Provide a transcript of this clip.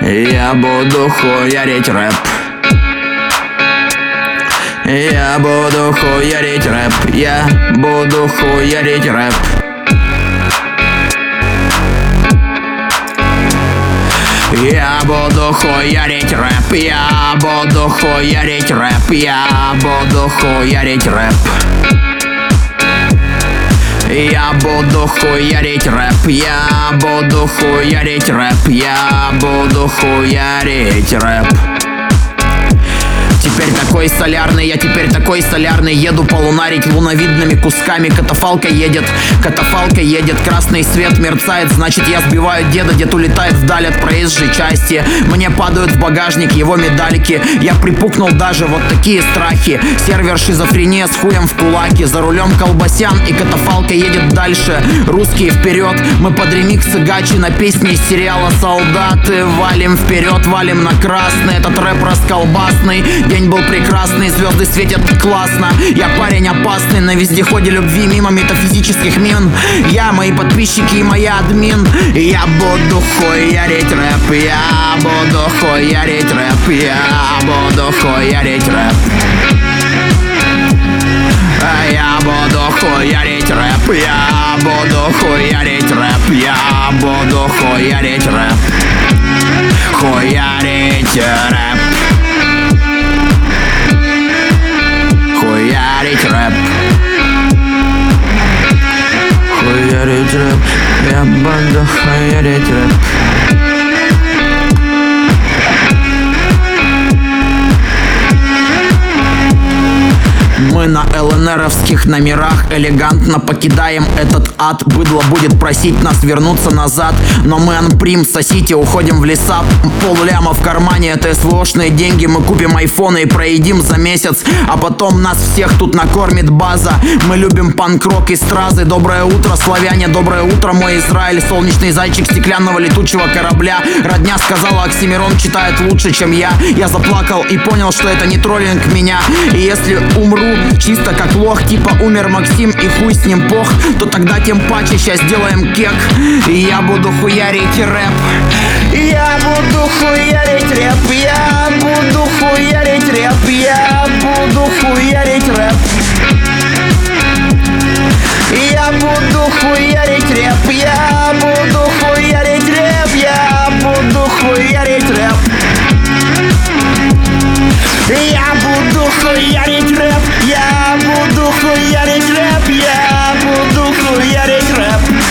Я буду хуярить рэп. Я буду хуярить рэп. Я буду хуярить рэп. Я буду хуярить рэп. Я буду хуярить рэп. Я буду хуярить рэп. Я буду хуярить рэп. Я буду хуярить рэп. Я буду хуярить рэп. Теперь такой солярный, я теперь такой солярный. Еду полунарить луновидными кусками. Катафалка едет, красный свет мерцает. Значит, я сбиваю деда, дед улетает вдаль от проезжей части. Мне падают в багажник его медальки. Я припукнул даже вот такие страхи. Сервер шизофрения с хуем в кулаке. За рулем колбасян и катафалка едет дальше. Русские вперед, мы под ремиксы гачи на песни из сериала «Солдаты». Валим вперед, валим на красный. Этот рэп расколбасный. День был прекрасный, звезды светят классно. Я парень опасный, на вездеходе любви мимо метафизических мин. Я, мои подписчики и моя админ. Я буду хуярить рэп. Я буду хуярить рэп. Я буду хуярить рэп. Я буду хуярить рэп. Я буду хуярить рэп. Я буду хуярить рэп. Хуярить рэп. Хуярить рэп. Хуярить рэп. Я буду хуярить рэп. Мы на ЛНРовских номерах элегантно покидаем этот ад. Быдло будет просить нас вернуться назад, но мы анприм, сосите, уходим в леса. Полляма в кармане, это СВОшные деньги. Мы купим айфоны и проедим за месяц, а потом нас всех тут накормит база. Мы любим панк-рок и стразы. Доброе утро, славяне, доброе утро, мой Израиль. Солнечный зайчик стеклянного летучего корабля. Родня сказала, Оксимирон читает лучше, чем я. Я заплакал и понял, что это не троллинг меня. И если умру чисто как лох, типа умер Максим и хуй с ним пох, то тогда тем паче сейчас сделаем кек. И я буду хуярить рэп. Я буду хуярить рэп. Я буду хуярить рэп. Я буду хуярить рэп. Я буду хуярить рэп. Я буду хуярить рэп. Я буду хуярить рэп. Я буду хуярить рэп. Я буду хуярить рэп. Я буду хуярить рэп.